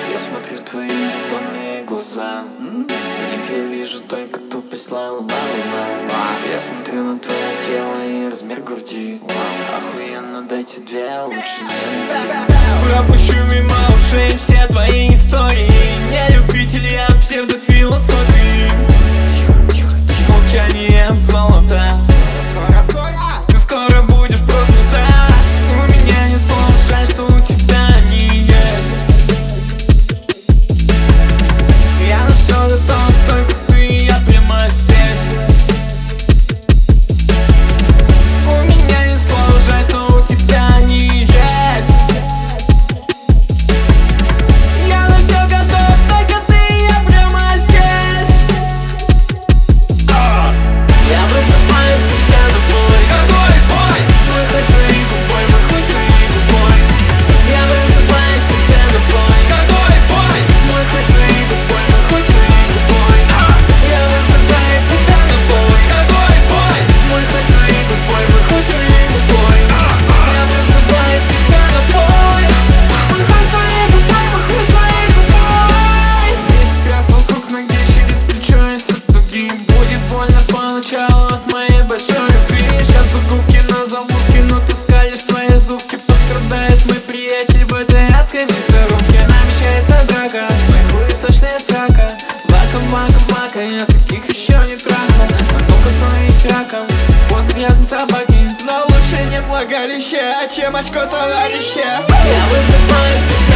Я смотрю в твои бездонные глаза, в них я вижу только тупость, ла-ла-ла-ла. Я смотрю на твое тело и размер груди. Охуенно, дайте две, лучше не найти. Пропущу мимо ушей все твои истории. Не любитель я псевдофилософии. Молчание золота. Ты скоро будешь проклята. У меня нет слов, жаль, что у тебя они есть. Я на все готов, только ты и я прямо здесь. У меня нет слов, жаль, что у тебя они есть. Я на все готов, только ты и я прямо здесь. Я вызываю тебя на бой. Какой бой? Мой хуй своей губой, мой хуй своей губой. Я вызываю тебя на бой. Какой бой? Мой хуй своей губой, мой хуй своей губой. Я вызываю тебя на бой. Какой бой? Мой хуй своей губой, мой хуй своей губой. Я вызываю тебя на бой. Мой хуй своей губой, мой хуй своей губой. 10 раз вокруг ноги, через плечо и сапоги. Будет больно поначалу от моей большой любви. Сейчас бы губки на залупке, но ты скалишь свои зубки. Пострадает мой приятель в этой адской мясорубке. Намечается драка, мой хуй сочная срака. Мака, я таких еще не трахал. А ну-ка становись раком, после грязной собаки. Но лучше нет влагалища, чем очко товарища. Я вызываю тебя